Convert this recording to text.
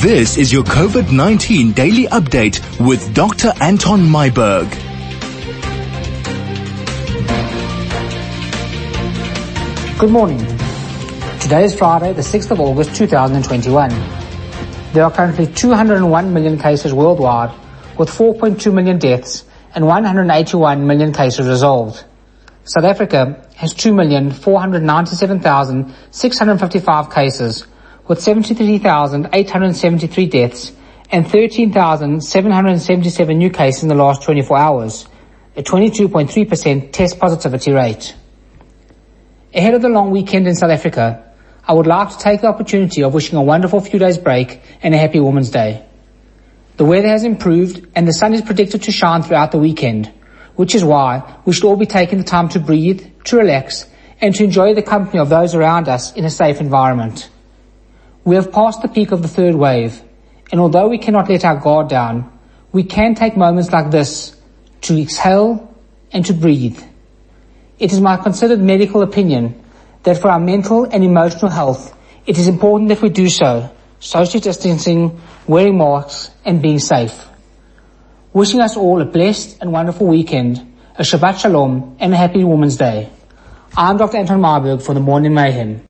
This is your COVID-19 daily update with Dr. Anton Myburgh. Good morning. Today is Friday, the 6th of August 2021. There are currently 201 million cases worldwide, with 4.2 million deaths and 181 million cases resolved. South Africa has 2,497,655 cases, with 73,873 deaths and 13,777 new cases in the last 24 hours, a 22.3% test positivity rate. Ahead of the long weekend in South Africa, I would like to take the opportunity of wishing a wonderful few days break and a happy Women's Day. The weather has improved and the sun is predicted to shine throughout the weekend, which is why we should all be taking the time to breathe, to relax, and to enjoy the company of those around us in a safe environment. We have passed the peak of the third wave, and although we cannot let our guard down, we can take moments like this to exhale and to breathe. It is my considered medical opinion that for our mental and emotional health, it is important that we do so, social distancing, wearing masks, and being safe. Wishing us all a blessed and wonderful weekend, a Shabbat Shalom, and a happy Women's Day. I'm Dr. Anton Myburgh for the Morning Mayhem.